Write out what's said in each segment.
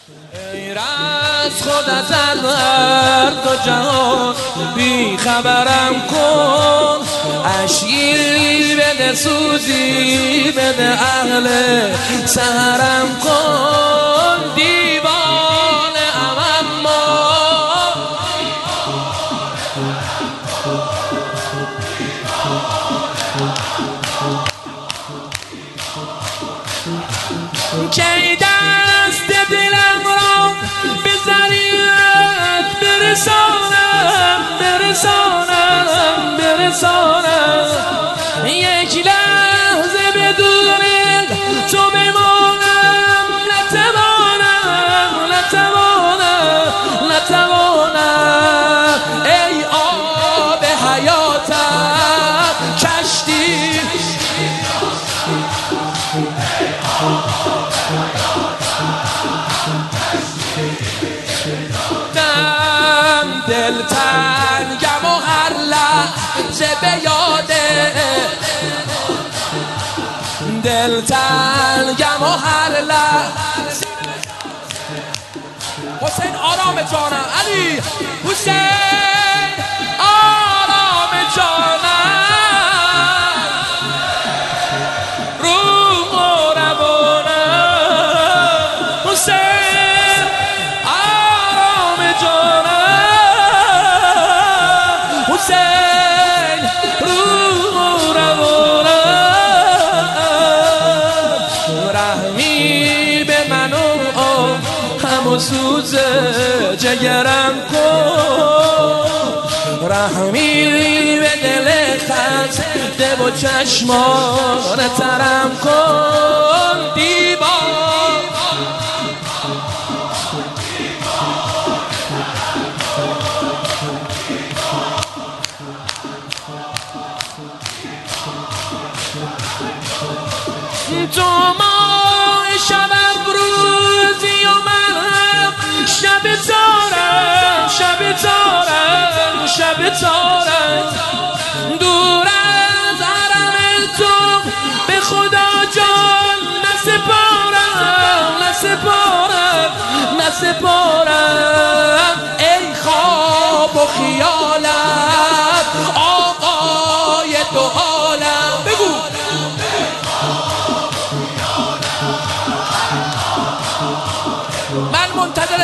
غیر از خودت از هر دو جهان بی خبرم کن، اشکی بده سوزی بده اهل سهرم کن. دیوانه اما کی دست دلم را به ضریعت برسانم یک لحظه بدون تو بمانم، نتوانم ای آب حیاتم کشتی دل تنگم و هر لحظه به یاده، دل تنگم و هر لحظه. حسین آرام جانم، علی حسین آرام جانم، روح و روانم حسین آرام جانم، حسین روح و روانم. رحمی به من و همو سوز جگرم کن، رحمی به دل خسته و چشمان ترم کن. تو ماه شب روزی و من شب تارم دور از حرم تو به خدا جان نسپارم ای خواب و خیالم آقای دو عالم. بگو من منتظر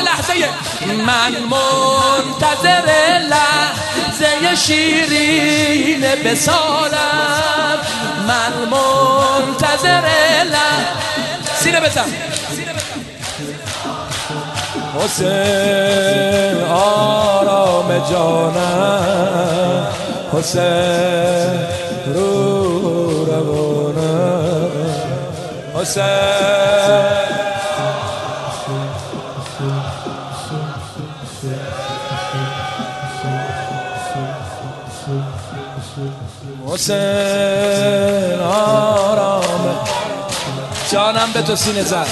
لحظه شیرین بسالم، من منتظر سینه بزن. حسین آرام جانم، حسین روح روانم، حسین حسین آرام جانم به تو سینه زد.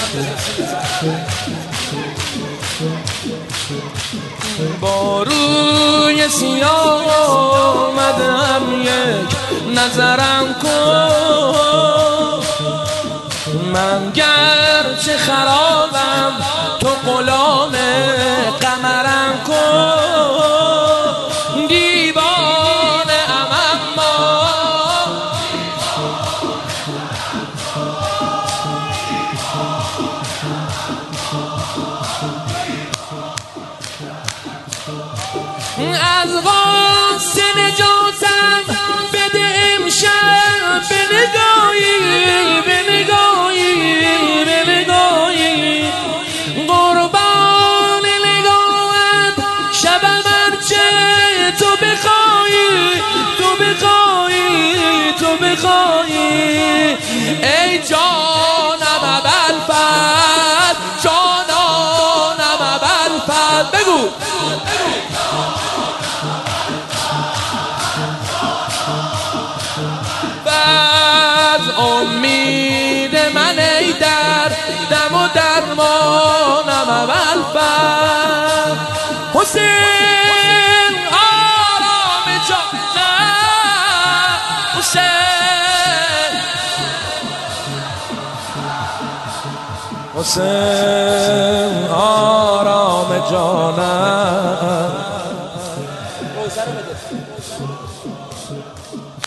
با روی سیاه آمدم یک نظرم کن، من گرچه خرابم تو غلام قمرم کن. دیوانه ام اما از غصه نجاتم بده امشب به نگاهی قربان نگاهت شبم هرچه تو بخوایی ای جانم ابوالفضل جانانم ابوالفضل. بگو امید من ای در دم و درمانم ابوالفضل. حسین آرام جانم، حسین جانم